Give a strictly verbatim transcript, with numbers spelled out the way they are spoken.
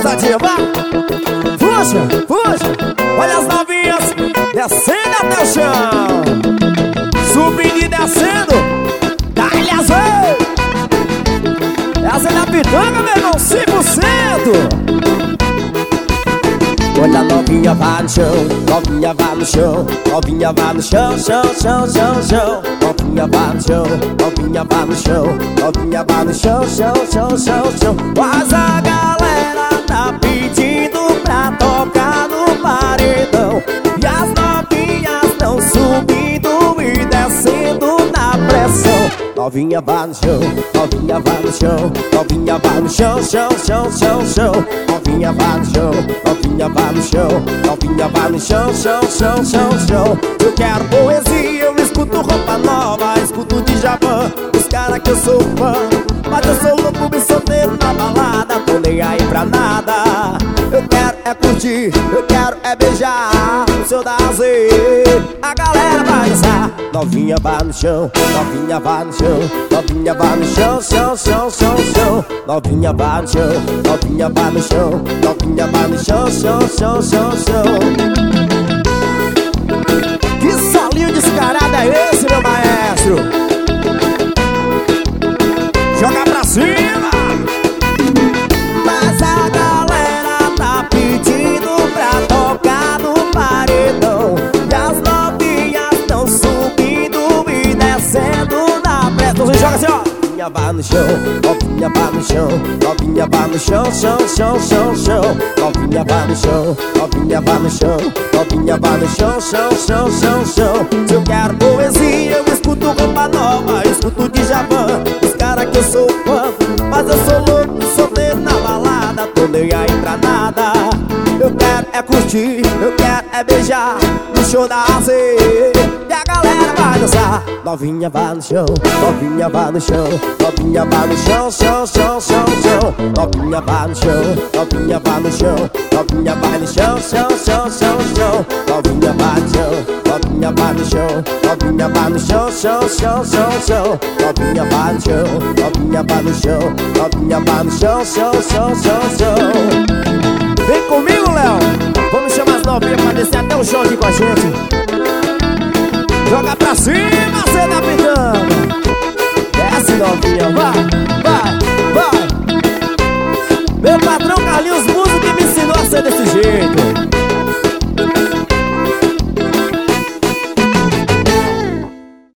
pesadinha, vai! Puxa, puxa! Olha as novinhas descendo até o chão, subindo e descendo. Dá-lhe azul! Essa é da pitanga, meu irmão, cem por cento! Olha a novinha vai no chão, novinha vai no chão, novinha vai no chão, chão, chão, chão, chão. Novinha vai no chão, novinha vai no chão, novinha vai no chão, chão, chão, chão, chão. Mas a galera tá pedindo pra tocar no paredão, e as novinhas tão subindo e descendo na pressão. Novinha vai no chão, novinha vai no chão, novinha vai no chão, chão, chão, chão, chão. Novinha vai no chão, novinha vai no chão, novinha vai no chão, chão, chão, chão, chão. Eu quero poesia, eu escuto roupa nova, escuto Djavan, os caras que eu sou fã. Mas eu sou louco, me solteiro na balada, tô nem aí pra nada. Eu quero é curtir, eu quero é beijar o seu dazer, a galera vai dançar. Novinha vai no chão, novinha vai no chão, novinha vai no chão, chão, chão, chão, chão. Novinha vai no chão, novinha vai no chão, novinha vai no chão, chão, chão, chão, chão. Que solinho descarado é esse, meu maestro? Joga pra cima! Mas a galera tá pedindo pra tocar no paredão, e as novinhas tão subindo e descendo na pressa. Então você joga assim, ó. Novinha vai no chão, novinha vai no chão, novinha vai no chão, chão, chão, chão, chão. Novinha vai no chão, novinha vai no chão, novinha vai no chão, chão, chão, chão, chão. Se eu quero poesia, eu escuto roupa nova, escuto Djavan, os caras que eu sou fã. Mas eu sou louco, solteiro na balada, tô nem aí pra nada. Eu quero é curtir, eu quero é beijar no show da azeite, e a galera vai dançar. Novinha vai no chão, novinha vai no chão, novinha vai no chão, chão, chão, chão, chão. Novinha vai no chão, novinha vai no chão, novinha vai no chão, chão, chão, chão, chão. Novinha vai no chão, novinha vai no chão, novinha vai no chão, chão, chão, chão, chão. Novinha vai no chão, novinha vai no chão, novinha vai no chão, chão, chão, chão, chão. Vem comigo, Léo, vamos chamar as novinhas pra descer até o chão aqui com a gente. Joga pra cima, cê